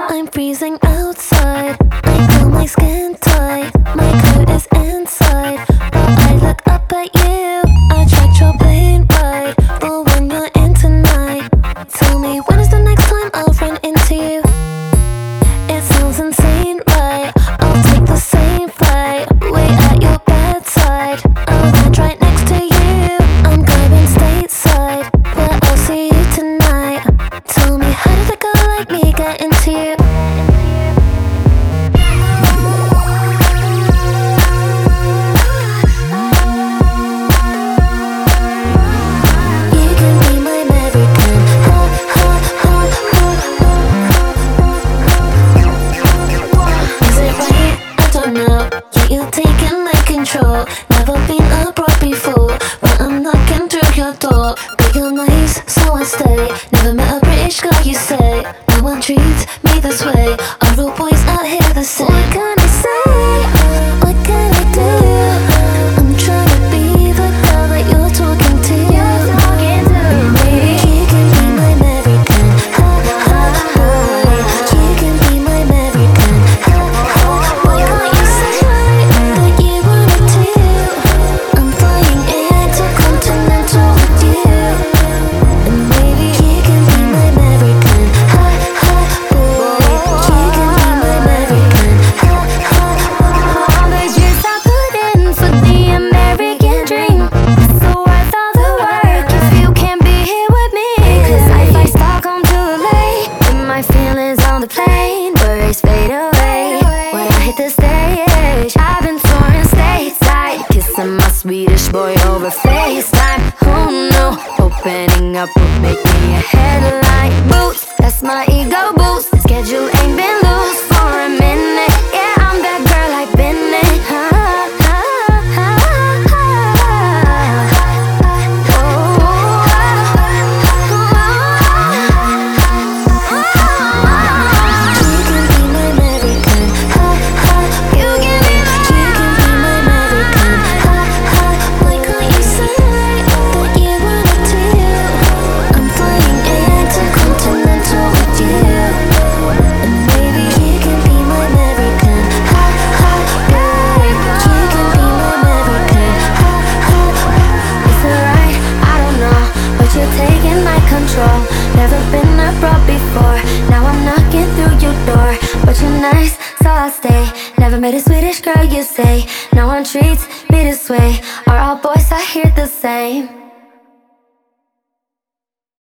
I'm freezing outside. I feel my skin tight. My coat is inside, but I look up at you. I tracked your plane ride, but when you're in tonight, tell me when is the next time I'll run into you? It sounds insane, right? I'll take the same flight. Wait at your bedside. I'll land right next to you. I'm going stateside, but I'll see you tonight. Tell me, how did a girl like me get into you? You can be my American. Ha ha ha ha. Is it right? I don't know. Yeah, you're taking my control. Never been abroad before, but I'm knocking through your door. But you're nice, so I stay. Never met a British girl, you say. No one treats me this way. Are all boys out here the same? What can I say? What can I do? I'm trying to be the girl that you're talking to. Maybe you can be my American. Ha ha ha. You can be my American. Ha ha. Why can't you say that you wanted to? I'm flying intercontinental with you. And maybe you can be my American. Ha ha. Boy, you can be my American. Ha ha. All the years I put in for the American dream, so worth all the work if you can't be here with me. 'Cause I fly Stockholm to LA, with my feelings on the plane, worries fade away when I hit the stage. I've been touring stateside, kissing my Swedish boy over FaceTime. Oh no, opening up would make me a headline. Boost, that's my ego boost. Schedule ain't been loose for a minute. Yeah, I'm that girl I've been in. You can be my American. Ha ha. You can be You can be my American. Ha ha. Why can't you say that you wanted to? I'm flying intercontinental with you. And maybe you can be my American. Ha ha. Babe, you can be my American. Ha ha. Is it right? I don't know, but you're taking my control. Never been abroad before, now I'm knocking through your door. But you're nice, so I'll stay. Never met a Swedish girl, you say.